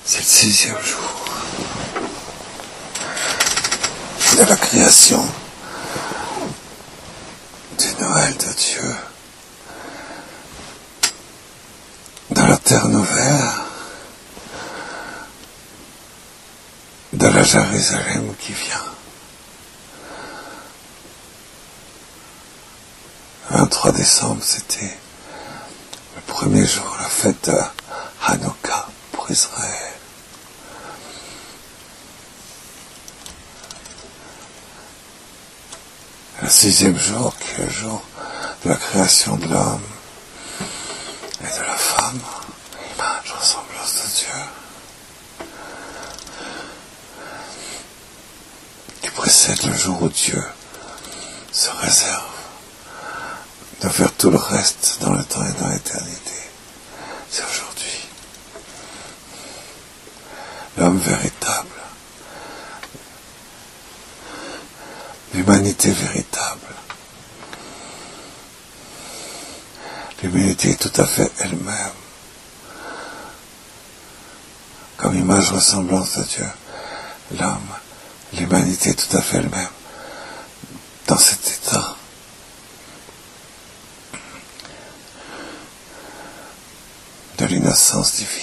C'est le 6e jour de la création du Noël de Dieu dans la terre nouvelle, de la Jérusalem qui vient. Le 23 décembre, c'était le premier jour, la fête de Hanouka pour Israël. Le 6e jour, qui est le jour de la création de l'homme et de la femme, image, ressemblance de Dieu, qui précède le jour où Dieu se réserve de faire tout le reste dans le temps et dans l'éternité. C'est aujourd'hui. L'homme véritable, l'humanité véritable, l'humanité tout à fait elle-même, comme image ressemblance de Dieu, l'homme, l'humanité tout à fait elle-même, dans cet état de l'innocence divine,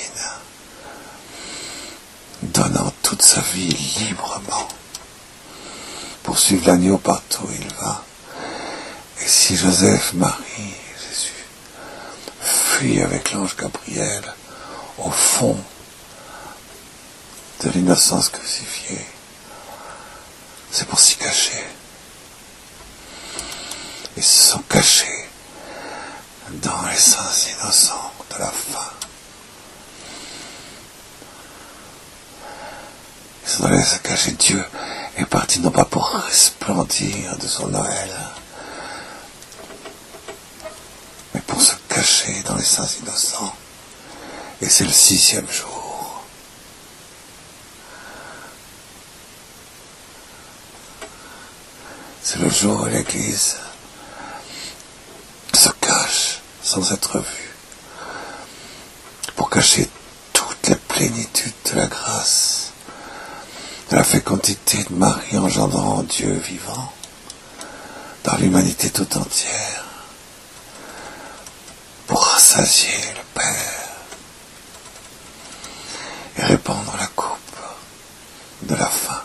donnant toute sa vie librement pour suivre l'agneau partout où il va. Et si Joseph, Marie, Jésus fuient avec l'ange Gabriel au fond de l'innocence crucifiée, c'est pour s'y cacher. Ils se sont cachés dans les seins innocents de la fin. Ils sont allés se cacher. Dieu est parti non pas pour resplendir de son Noël, mais pour se cacher dans les seins innocents. Et c'est le 6e jour. C'est le jour où l'Église se cache sans être vue, pour cacher toute la plénitude de la grâce, de la fécondité de Marie engendrant Dieu vivant dans l'humanité tout entière, pour rassasier le Père et répandre la coupe de la faim.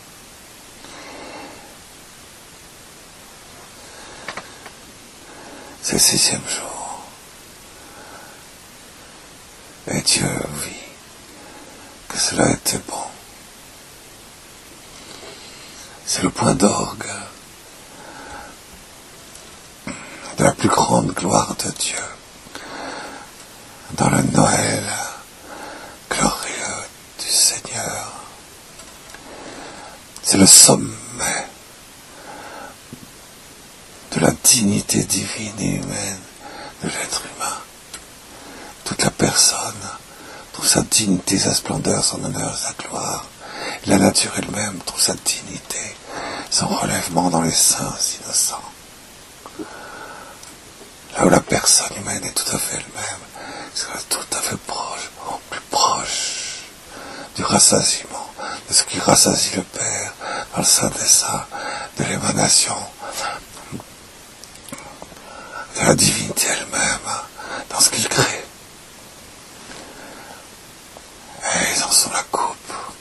C'est le 6e jour. Et Dieu vit que cela était bon. C'est le point d'orgue de la plus grande gloire de Dieu dans le Noël glorieux du Seigneur. C'est le sommet de la dignité divine et humaine de l'être humain. Toute la personne trouve sa dignité, sa splendeur, son honneur, sa gloire. La nature elle-même trouve sa dignité, son relèvement dans les seins innocents. Là où la personne humaine est tout à fait elle-même, c'est tout à fait proche, plus proche du rassasiement, de ce qui rassasie le Père dans le sein des saints, de l'émanation de la divinité elle-même dans ce qu'il crée. Et ils en sont la coupe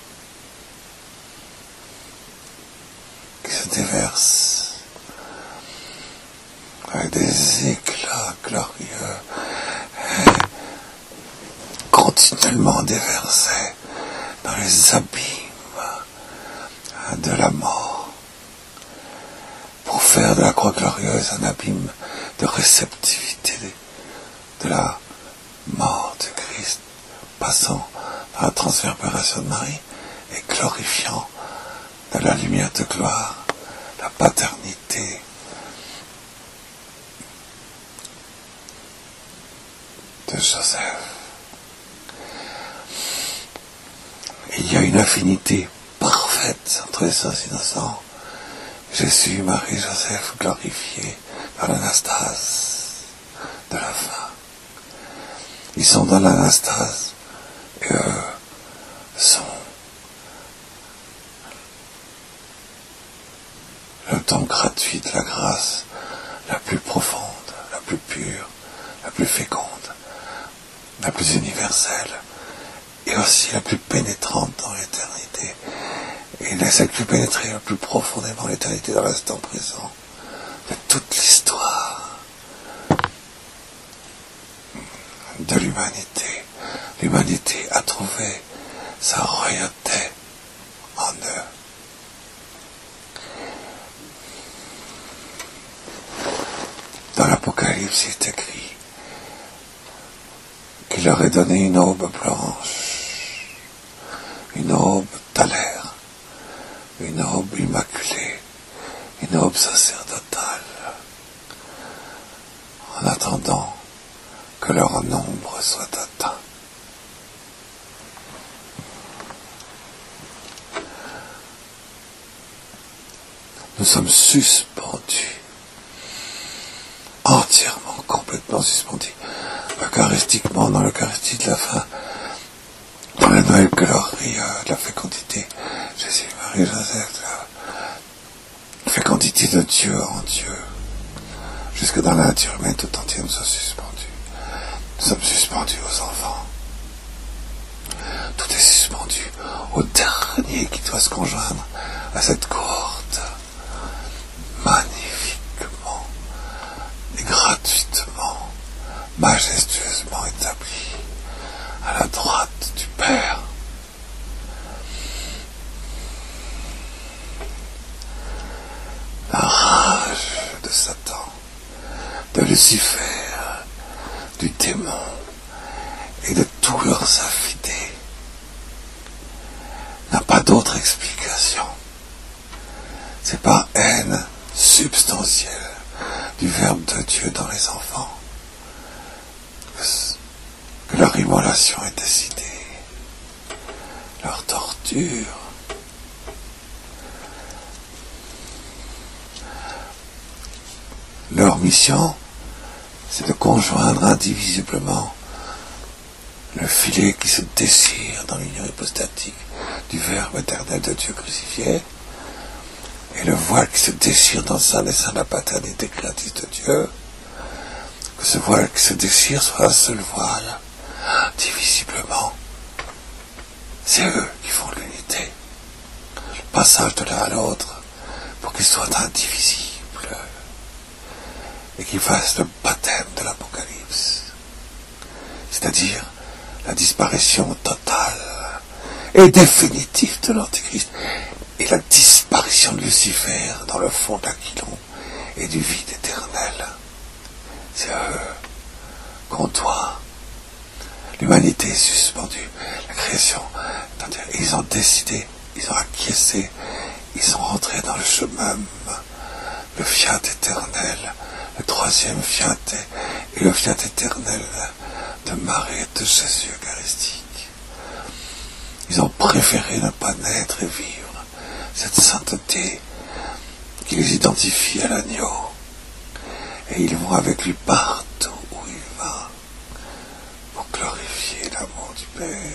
qui se déverse avec des éclats glorieux et continuellement déversés dans les abîmes de la mort, pour faire de la croix glorieuse un abîme de réceptivité de la mort de Christ, passant par la transfiguration de Marie et glorifiant de la lumière de gloire la paternité de Joseph. Et il y a une affinité parfaite entre les saints innocents. Jésus, Marie, Joseph, glorifiés dans l'anastase de la fin. Ils sont dans l'anastase et eux don gratuit de la grâce la plus profonde, la plus pure, la plus féconde, la plus universelle, et aussi la plus pénétrante dans l'éternité. Et celle qui pénétrer le plus profondément l'éternité dans l'instant présent de toute l'histoire de l'humanité. L'humanité a trouvé sa royauté en eux. Dans l'Apocalypse, il est écrit qu'il leur est donné une aube blanche, une aube d'Alaire, une aube immaculée, une aube sacerdotale, en attendant que leur nombre soit atteint. Nous sommes suspendus, entièrement, complètement suspendus, eucharistiquement dans l'Eucharistie de la fin, dans le Noël Glorie de la fécondité, Jésus, Marie, Joseph, la fécondité de Dieu en Dieu, jusque dans la nature humaine tout entière, nous sommes suspendus. Nous sommes suspendus aux enfants. Tout est suspendu au dernier qui doit se conjoindre à cette cohorte, magnifiquement et gratuitement, majestueusement établie à la droite du Père. La rage de Satan, de Lucifer, du démon et de tous leurs affidés n'a pas d'autre explication. C'est par haine substantielle du Verbe de Dieu dans les enfants que leur immolation est décidée, leur torture. Leur mission, c'est de conjoindre indivisiblement le filet qui se déchire dans l'union hypostatique du Verbe éternel de Dieu crucifié et le voile qui se déchire dans le sein des seins de la paternité créatrice de Dieu, que ce voile qui se déchire soit un seul voile, divisiblement. C'est eux qui font l'unité, le passage de l'un à l'autre, pour qu'ils soient indivisibles et qu'ils fassent le baptême de l'Apocalypse, c'est-à-dire la disparition totale et définitive de l'Antéchrist et la disparition de Lucifer dans le fond d'Aquilon et du vide éternel. C'est à eux qu'on doit. L'humanité est suspendue, la création, c'est-à-dire ils ont décidé, ils ont acquiescé, ils sont rentrés dans le chemin, le fiat éternel, le troisième fiat et le fiat éternel de Marie et de Jésus eucharistique. Ils ont préféré ne pas naître et vivre cette sainteté qui les identifie à l'agneau. Et ils vont avec lui partout où il va pour glorifier l'amour du Père.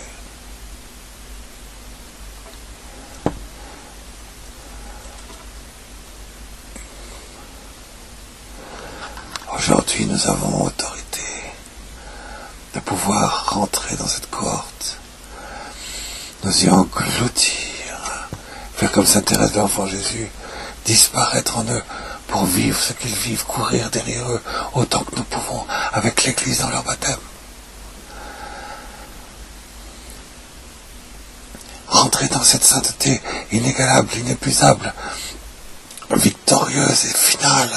Aujourd'hui, nous avons autorité de pouvoir rentrer dans cette cohorte, nous y engloutir, faire comme Sainte Thérèse de l'Enfant Jésus, disparaître en eux pour vivre ce qu'ils vivent, courir derrière eux autant que nous pouvons avec l'Église dans leur baptême. Rentrer dans cette sainteté inégalable, inépuisable, victorieuse et finale.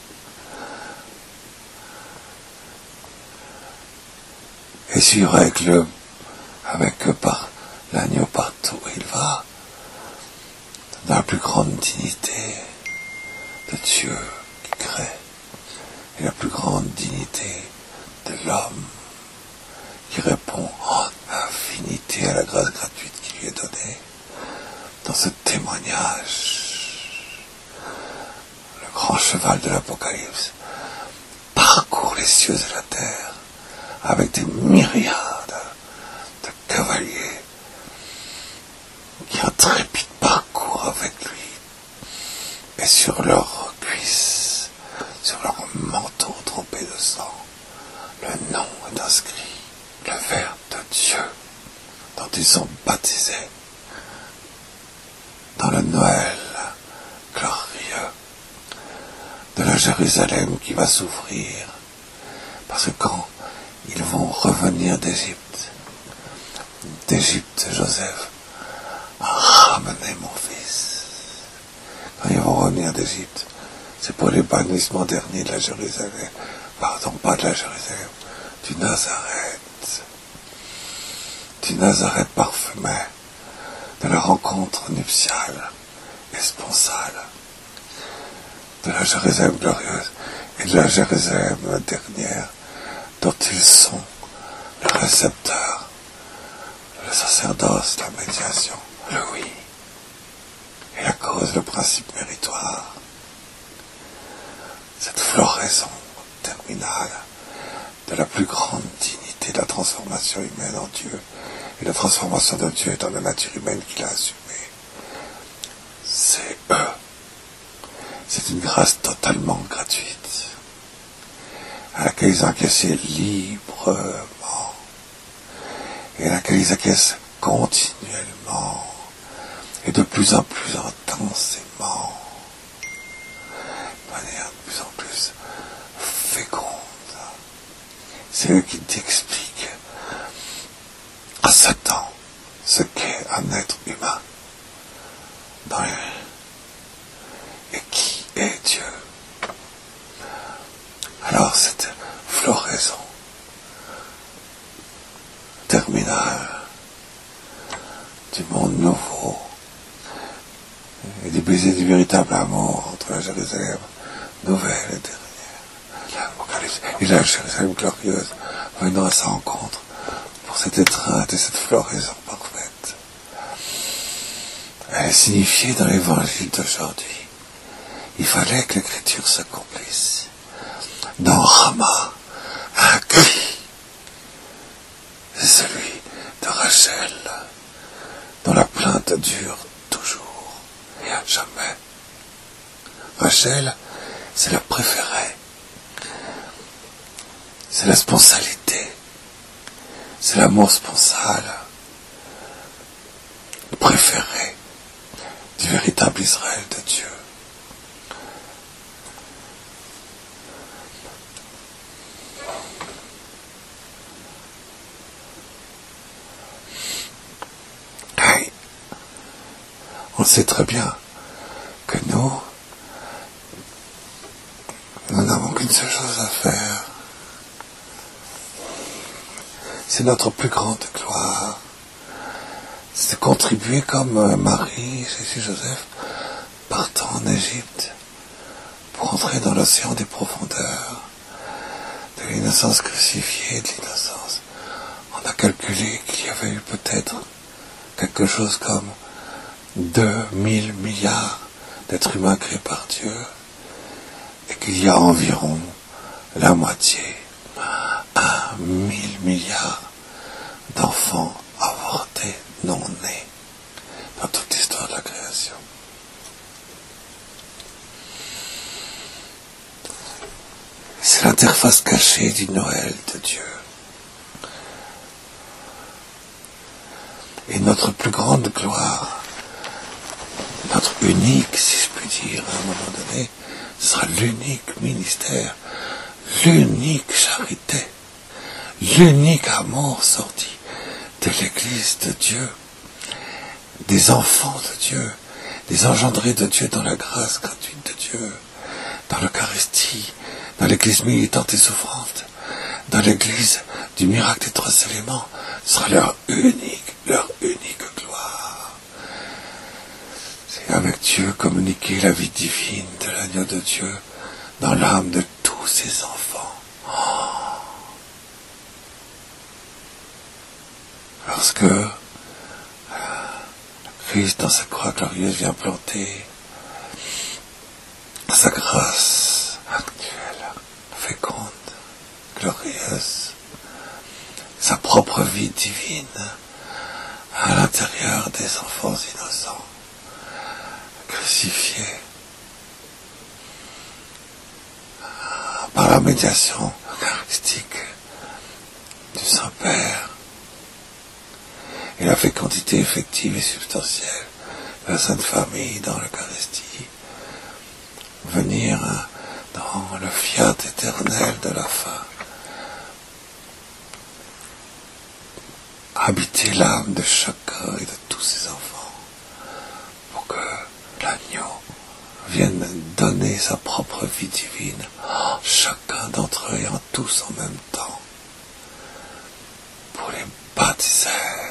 Et suivre avec par l'agneau partout où il va, dans la plus grande dignité de Dieu qui crée, et la plus grande dignité de l'homme qui répond en infinité à la grâce gratuite qui lui est donnée. Dans ce témoignage, le grand cheval de l'Apocalypse parcourt les cieux et la terre avec des myriades de cavaliers qui un trépide parcours avec lui et sur leur Dieu dont ils sont baptisés dans le Noël glorieux de la Jérusalem qui va s'ouvrir. Parce que quand ils vont revenir d'Égypte, Joseph a ramené mon fils. Quand ils vont revenir d'Égypte, c'est pour les bannissements derniers de la Jérusalem. Pardon, pas de la Jérusalem, du Nazareth parfumé, de la rencontre nuptiale et sponsale, de la Jérusalem glorieuse et de la Jérusalem dernière, dont ils sont le récepteur, le sacerdoce, la médiation, le oui, et la cause, le principe méritoire. Cette floraison terminale de la plus grande dignité de la transformation humaine en Dieu, et la transformation de Dieu dans la nature humaine qu'il a assumée. C'est eux. C'est une grâce totalement gratuite, à laquelle ils encaissent librement, et à laquelle ils encaissent continuellement, et de plus en plus intensément, de manière de plus en plus féconde. C'est eux qui t'expliquent à Satan ce qu'est un être humain et qui est Dieu. Alors cette floraison terminale du monde nouveau et du baiser du véritable amour entre la Jérusalem nouvelle et dernière, l'Apocalypse, et la Jérusalem glorieuse venant à sa rencontre pour cette étreinte et cette floraison parfaite. Elle est signifiée dans l'évangile d'aujourd'hui. Il fallait que l'écriture s'accomplisse. Dans Rama, un cri, c'est celui de Rachel, dont la plainte dure toujours et à jamais. Rachel, c'est la préférée, c'est la sponsalité, c'est l'amour sponsal, le préféré du véritable Israël de Dieu. On sait très bien que nous n'avons qu'une seule chose à faire. C'est notre plus grande gloire. C'est de contribuer comme Marie, Jésus, Joseph, partant en Égypte pour entrer dans l'océan des profondeurs de l'innocence crucifiée, de l'innocence. On a calculé qu'il y avait eu peut-être quelque chose comme 2000 milliards d'êtres humains créés par Dieu, et qu'il y a environ la moitié, 1000 milliards d'enfants avortés, non nés, dans toute l'histoire de la création. C'est l'interface cachée du Noël de Dieu. Et notre plus grande gloire, notre unique, si je puis dire, à un moment donné, ce sera l'unique ministère, l'unique charité, l'unique amour sorti de l'Église de Dieu, des enfants de Dieu, des engendrés de Dieu dans la grâce gratuite de Dieu, dans l'Eucharistie, dans l'Église militante et souffrante, dans l'Église du miracle des 3 éléments. Ce sera leur unique gloire. C'est avec Dieu communiquer la vie divine de l'agneau de Dieu dans l'âme de tous ses enfants. Lorsque Christ, dans sa croix glorieuse, vient planter sa grâce actuelle, féconde, glorieuse, sa propre vie divine à l'intérieur des enfants innocents, crucifiés par la médiation eucharistique du Saint-Père, et la fécondité effective et substantielle de la Sainte Famille dans l'Eucharistie, venir dans le fiat éternel de la fin, habiter l'âme de chacun et de tous ses enfants, pour que l'agneau vienne donner sa propre vie divine, chacun d'entre eux et en tous en même temps, pour les baptiser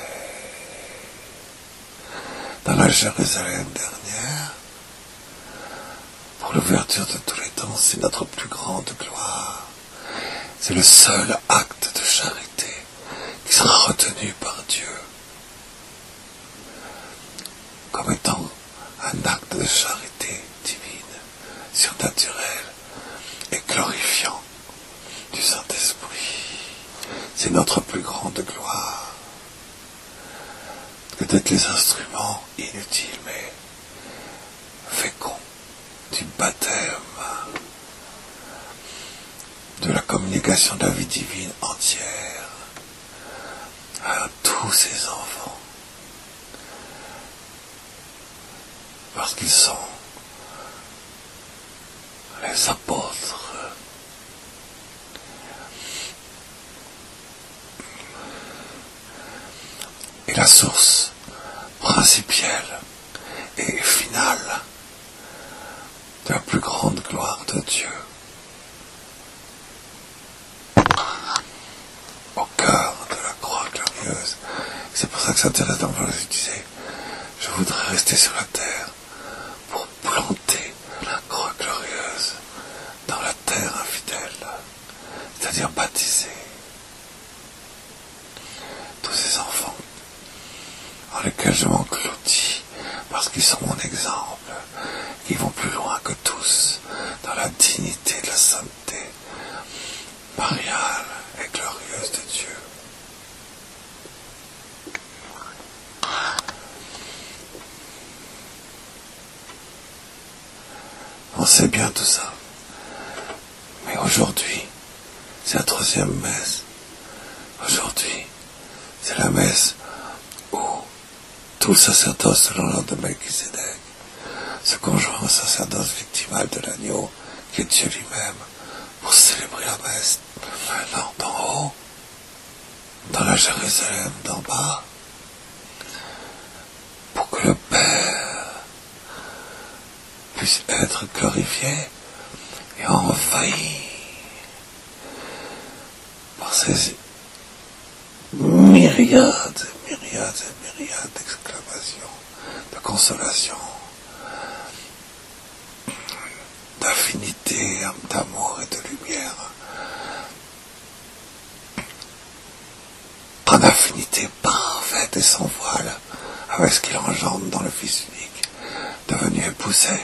dans la Jérusalem dernière, pour l'ouverture de tous les temps. C'est notre plus grande gloire. C'est le seul acte de charité qui sera retenu par Dieu comme étant un acte de charité divine, surnaturelle et glorifiant du Saint-Esprit. C'est notre plus grande gloire que d'être les instruments inutiles mais féconds du baptême, de la communication de la vie divine entière à tous ses enfants, parce qu'ils sont les apôtres et la source principielle et finale de la plus grande gloire de Dieu. Au cœur de la croix glorieuse. C'est pour ça que Saint Thérèse d'Amboise disait, je voudrais rester sur la terre pour planter la croix glorieuse dans la terre infidèle, c'est-à-dire baptiser tous ces enfants en lesquels je m'engloutis parce qu'ils sont mon exemple, qui vont plus loin que tous dans la dignité de la sainteté mariale et glorieuse de Dieu. On sait bien tout ça. Mais aujourd'hui, c'est la 3e messe. Aujourd'hui, c'est la messe où tout le sacerdoce selon l'ordre de Melchisédek se conjoint au sacerdoce victimal de l'agneau, qui est Dieu lui-même, pour célébrer la messe maintenant d'en haut, dans la Jérusalem d'en bas, pour que le Père puisse être glorifié et envahi par ces myriades et myriades et myriades d'exclamations, de consolation, d'affinité, d'amour et de lumière, en affinité parfaite et sans voile avec ce qu'il engendre dans le Fils unique, devenu épousé.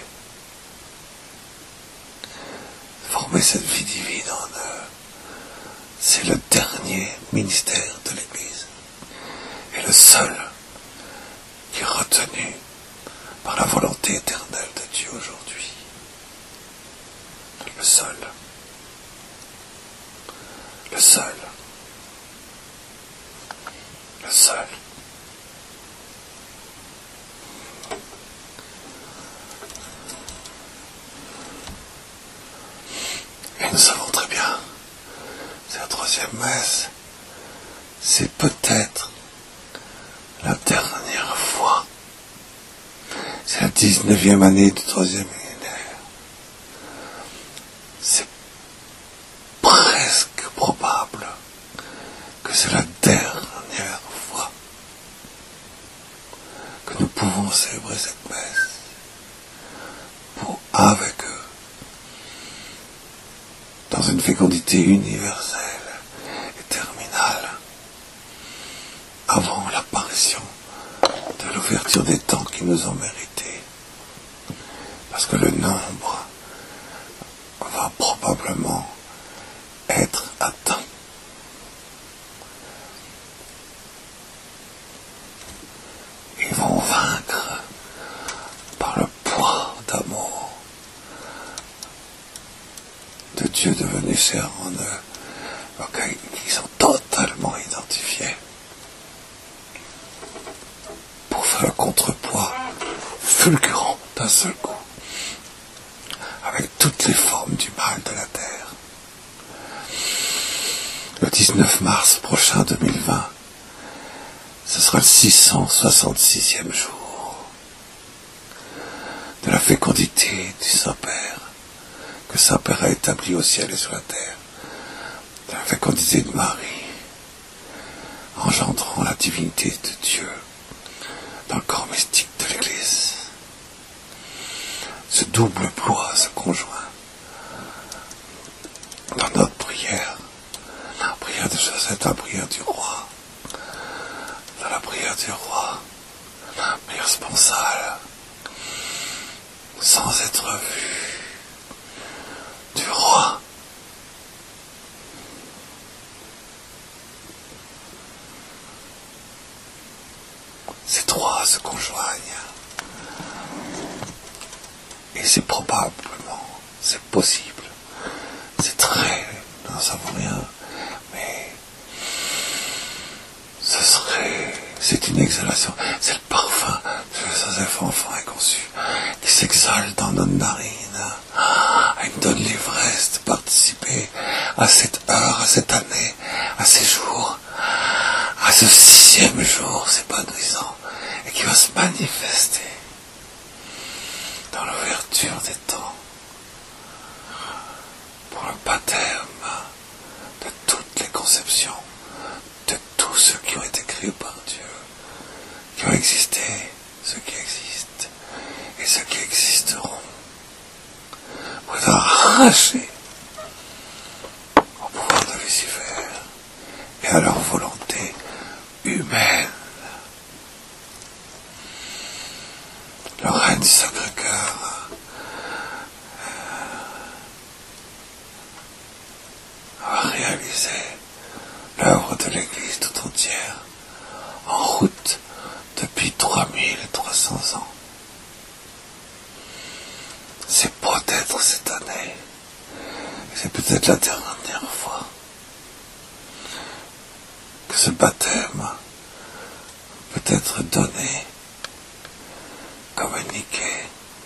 Former cette vie divine en eux, c'est le dernier ministère de l'Église, et le seul qui est retenu par la volonté éternelle de Dieu aujourd'hui. Le seul. Le seul. Le seul. Et nous savons très bien, c'est la 3e messe, c'est peut-être la dernière fois. C'est la 19e année du 3e millénaire. C'est presque probable que c'est la dernière fois que nous pouvons célébrer cette messe pour, avec eux, dans une fécondité universelle et terminale, avant l'apparition de l'ouverture des temps qui nous ont mérité. Parce que le nombre va probablement être atteint. Ils vont vaincre par le poids d'amour de Dieu devenu chair en eux, qui sont totalement identifiés. fulgurant d'un seul coup, avec toutes les formes du mal de la terre. Le 19 mars prochain 2020, ce sera le 666e jour de la fécondité du Saint-Père, que Saint-Père a établi au ciel et sur la terre, de la fécondité de Marie, engendrant la divinité de Dieu dans le corps mystique de l'Église. Ce double ploie se conjoint dans notre prière, la prière de Josette, la prière du roi, dans la prière du roi, la prière sponsale, sans être vu du roi. Ces trois se conjoignent. Et c'est probablement, c'est possible, c'est très, nous n'en savons rien, mais c'est une exhalation, c'est le parfum de Joseph enfant inconçu qui s'exhale dans nos narines. Il me donne l'ivresse de participer à cette heure, à cette année, à ces jours, à ce 6e jour s'épanouissant et qui va se manifester dans l'ouverture des temps pour le baptême de toutes les conceptions, de tous ceux qui ont été créés par Dieu, qui ont existé, ceux qui existent et ceux qui existeront, pour être arrachés au pouvoir de Lucifer et à leur volonté humaine. Le règne du Sacré-Cœur a réalisé l'œuvre de l'Église tout entière en route depuis 3300 ans. C'est peut-être cette année, c'est peut-être la dernière fois que ce baptême peut être donné, communiqué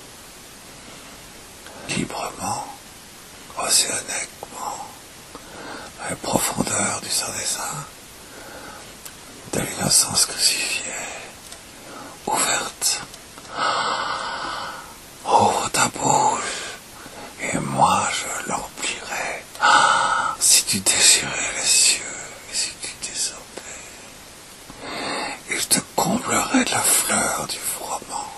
librement, océaniquement, dans les profondeurs du Saint des Saints, de l'innocence crucifiée, ouverte. Ouvre ta bouche, et moi je l'emplirai. Si tu déchirais les cieux, et si tu descendais, et je te comblerai de la fleur du froment.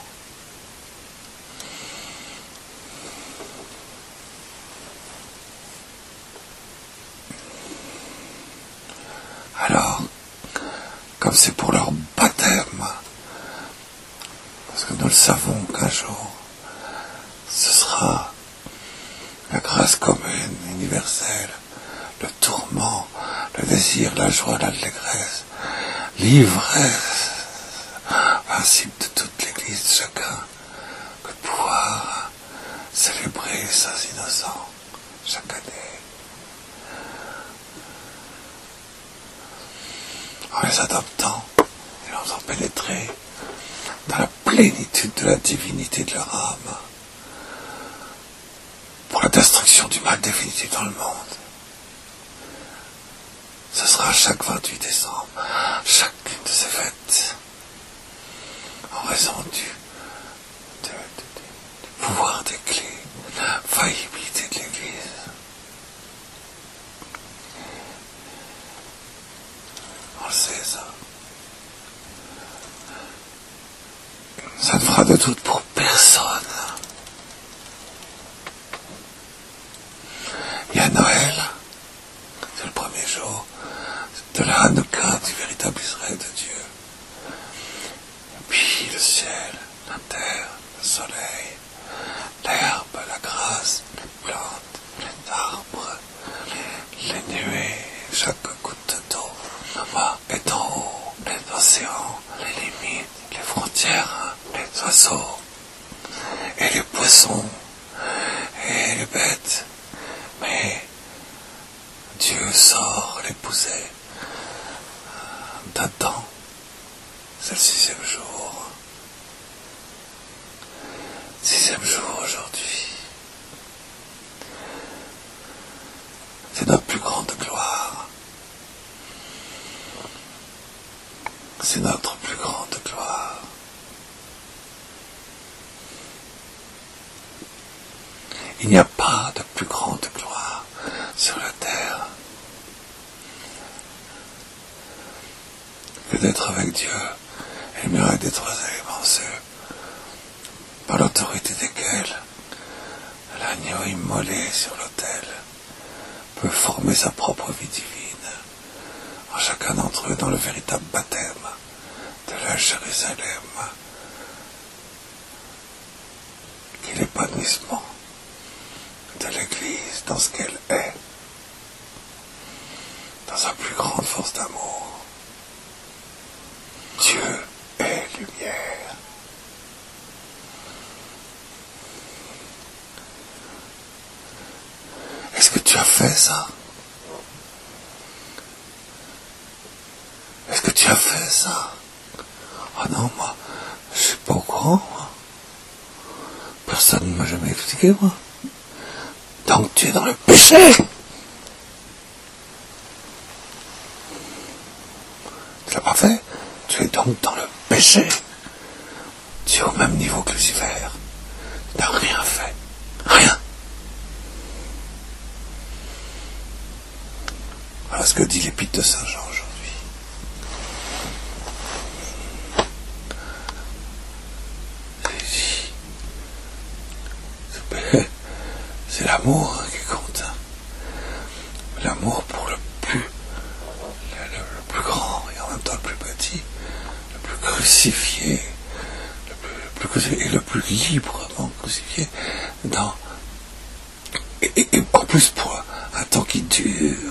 Alors, comme c'est pour leur baptême, parce que nous le savons qu'un jour, ce sera la grâce commune, universelle, le tourment, le désir, la joie, l'allégresse, l'ivresse, principe de toute l'Église de chacun, que de pouvoir célébrer les saints innocents chaque année, en les adoptant et en faisant pénétrer dans la plénitude de la divinité de leur âme, pour la destruction du mal définitif dans le monde. Ce sera chaque 28 décembre, chacune de ces fêtes, en raison du pouvoir des clés, de la faillibilité de l'Église. On le sait, ça. Ça ne fera de doute pour personne. Il y a Noël, c'est le premier jour de la Hanouka, du véritable Israël de Dieu. Et puis le ciel, la terre, le soleil, l'herbe, la grâce, les plantes, les arbres, les nuées, chaque goutte d'eau, là-bas et en haut, les océans, les limites, les frontières, les oiseaux, et les poissons, et les bêtes. Mais Dieu sort l'épouser d'Adam, c'est le 6e jour. 6e jour aujourd'hui. C'est notre plus grande gloire. C'est notre plus grande gloire. Il n'y a pas de plus grande gloire sur la terre que d'être avec Dieu et le miracle des 3 éléments, ceux par l'autorité desquels l'agneau immolé sur l'autel peut former sa propre vie divine en chacun d'entre eux dans le véritable baptême de la Jérusalem, qui est l'épanouissement de l'Église dans ce qu'elle est, dans sa plus grande force d'amour. Dieu est lumière. Est-ce que tu as fait ça? Est-ce que tu as fait ça? Ah non, moi, je suis pas au courant, moi. Personne ne m'a jamais expliqué, moi. Donc tu es dans le péché. Tu l'as pas fait? Tu es donc dans le péché. Tu es au même niveau que Lucifer. Tu n'as rien fait. Rien. Voilà ce que dit l'épître de Saint Jean aujourd'hui. C'est l'amour qui compte. L'amour pour le plus grand et en même temps le plus petit, le plus crucifié, et le plus librement crucifié et en plus pour un temps qui dure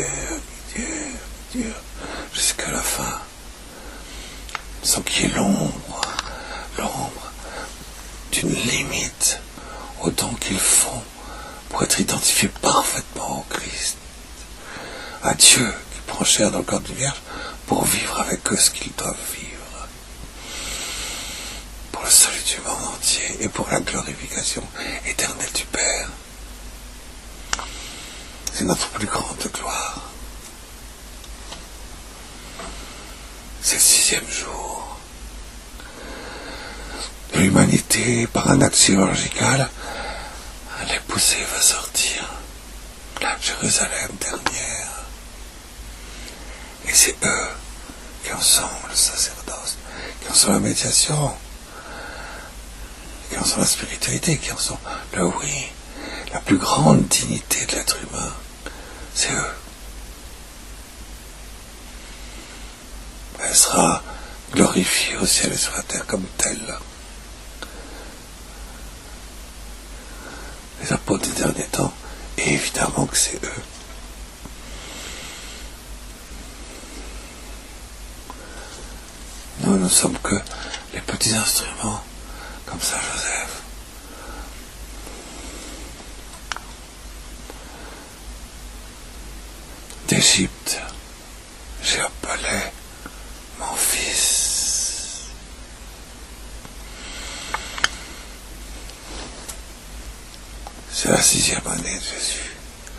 jusqu'à la fin, sans qu'il y ait l'ombre d'une limite au don qu'ils font pour être identifiés parfaitement au Christ, à Dieu qui prend chair dans le corps d'une vierge pour vivre avec eux ce qu'ils doivent vivre, pour le salut du monde entier et pour la glorification éternelle du Père. C'est notre plus grande gloire. C'est le 6e jour de l'humanité. Par un acte chirurgical, l'épousée va sortir, la Jérusalem dernière. Et c'est eux qui en sont le sacerdoce, qui en sont la médiation, qui en sont la spiritualité, qui en sont le oui, la plus grande dignité de l'être humain. C'est eux. Elle sera glorifiée au ciel et sur la terre comme telle. Les apôtres des derniers temps, et évidemment que c'est eux. Nous ne sommes que les petits instruments, comme Saint Joseph. D'Égypte, j'ai appelé mon fils. C'est la 6e année de Jésus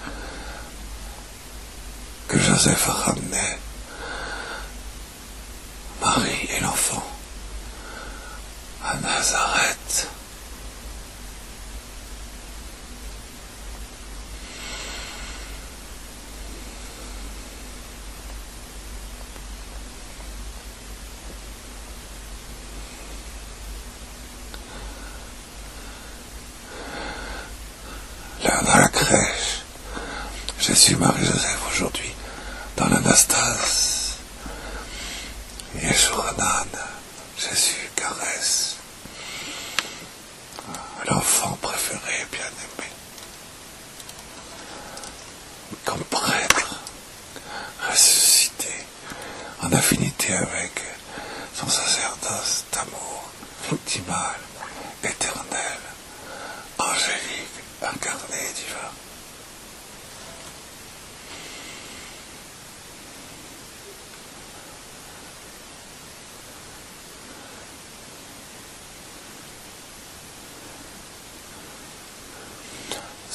que Joseph a ramené Marie et l'enfant à Nazareth. Là, dans la crèche, Jésus, Marie, Joseph aujourd'hui, dans l'Anastase, Yeshuranan, Jésus caresse l'enfant préféré, bien-aimé, comme prêtre ressuscité en affinité avec son sacerdoce d'amour victimal, éternel, angélique, incarné et divin.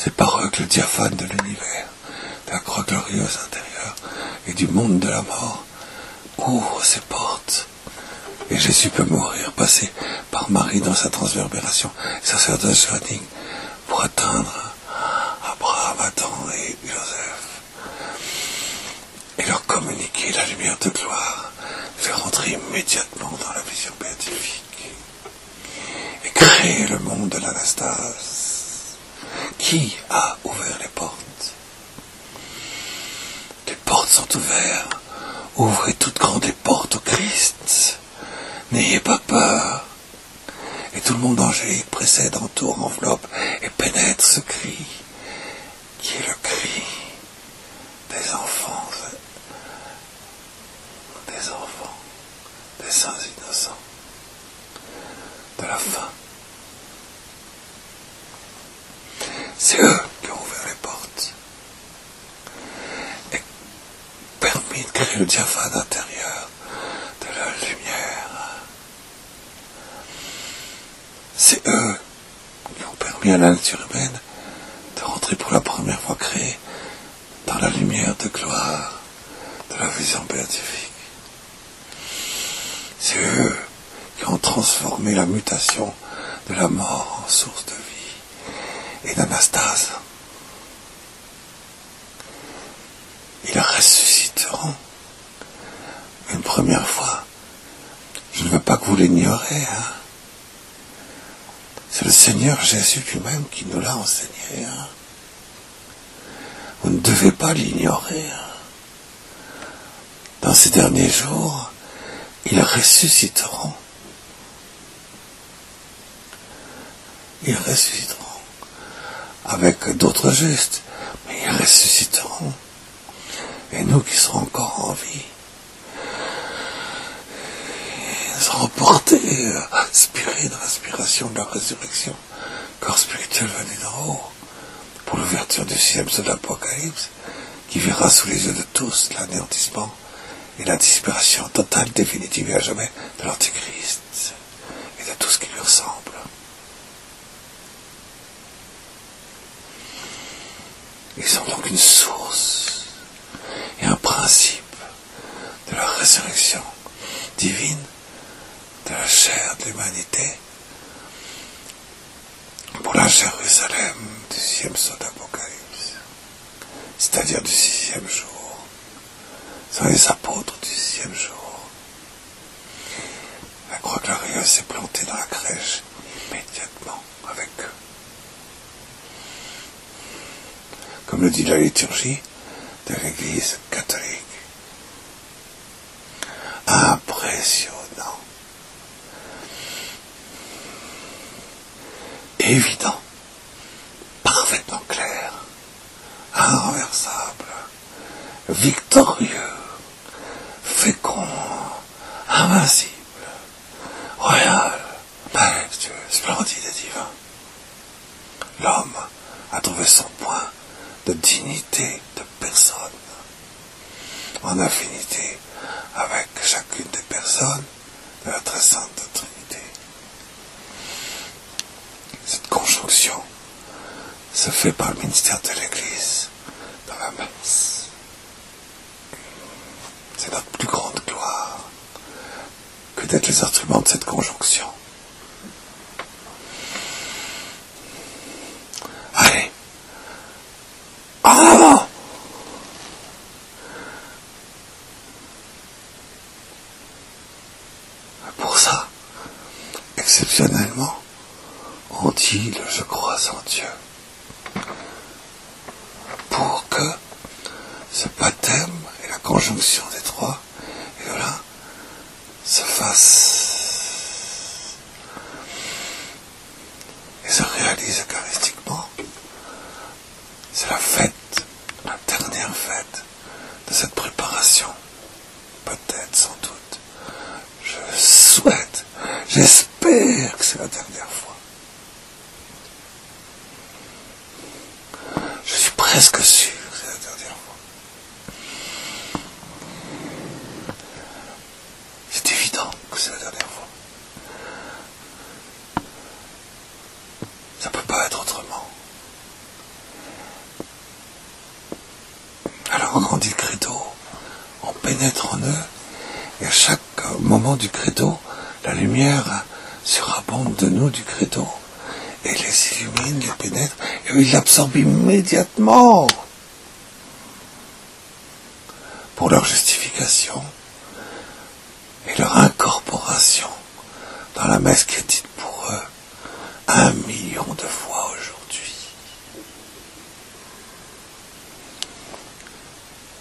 C'est par eux que le diaphane de l'univers, de la croix glorieuse intérieure et du monde de la mort ouvre ses portes. Et Jésus peut mourir, passer par Marie dans sa transverbération, sacerdoce juridique, pour atteindre Abraham, Adam et Joseph, et leur communiquer la lumière de gloire, faire entrer immédiatement dans la vision béatifique, et créer le monde de l'anastase. Qui a ouvert les portes? Les portes sont ouvertes. Ouvrez toutes grandes portes au Christ. N'ayez pas peur. Et tout le monde angélique précède, entoure, enveloppe et pénètre ce cri, qui est le cri des enfants, des saints innocents, de la fin. C'est eux qui ont ouvert les portes et permis de créer le diaphane intérieur de la lumière. C'est eux qui ont permis à la nature humaine de rentrer pour la première fois créée dans la lumière de gloire de la vision béatifique. C'est eux qui ont transformé la mutation de la mort en source de vie et d'anastase. Ils ressusciteront une première fois. Je ne veux pas que vous l'ignorez, hein. C'est le Seigneur Jésus lui-même qui nous l'a enseigné, hein. Vous ne devez pas l'ignorer, hein. Dans ces derniers jours, ils ressusciteront. Ils ressusciteront. Avec d'autres justes, mais ils ressusciteront. Et nous qui serons encore en vie, ils seront portés, aspirés de l'aspiration de la résurrection, corps spirituel venu d'en haut, pour l'ouverture du 6e de l'Apocalypse, qui verra sous les yeux de tous l'anéantissement et la disparition totale, définitive et à jamais de l'Antéchrist et de tout ce qui lui ressemble. Ils sont donc une source et un principe de la résurrection divine de la chair de l'humanité pour la Jérusalem du 6e saut d'Apocalypse, c'est-à-dire du 6e jour. Ce sont les apôtres du 6e jour. La croix glorieuse s'est plantée dans la crèche immédiatement avec eux. Comme le dit la liturgie de l'Église catholique. Impressionnant. Évident. Parfaitement clair. Inrenversable. Victorieux. Fécond. Invincible. Royal. Majestueux. Splendide et divin. L'homme a trouvé son point de dignité de personne, en affinité avec chacune des personnes de la très sainte Trinité. Cette conjonction se fait par le ministère de l'Église dans la messe. C'est notre plus grande gloire que d'être les instruments de cette conjonction. Allez, en avant! Pour ça, exceptionnellement, on dit le je crois en Dieu. Pour que ce baptême et la conjonction des trois et de l'un se fassent et se réalisent eucharistiquement. C'est la fête, la dernière fête de cette préparation. Peut-être, sans doute. Je souhaite, j'espère que c'est la dernière fois. Je suis presque sûr que c'est la dernière fois. C'est évident que c'est la dernière fois. Ça ne peut pas être autrement. pénètre en eux, et à chaque moment du credo, la lumière surabonde de nous du credo, et les illumine, les pénètre, et ils l'absorbent immédiatement pour leur justification et leur incorporation dans la messe qui est dite pour eux. 1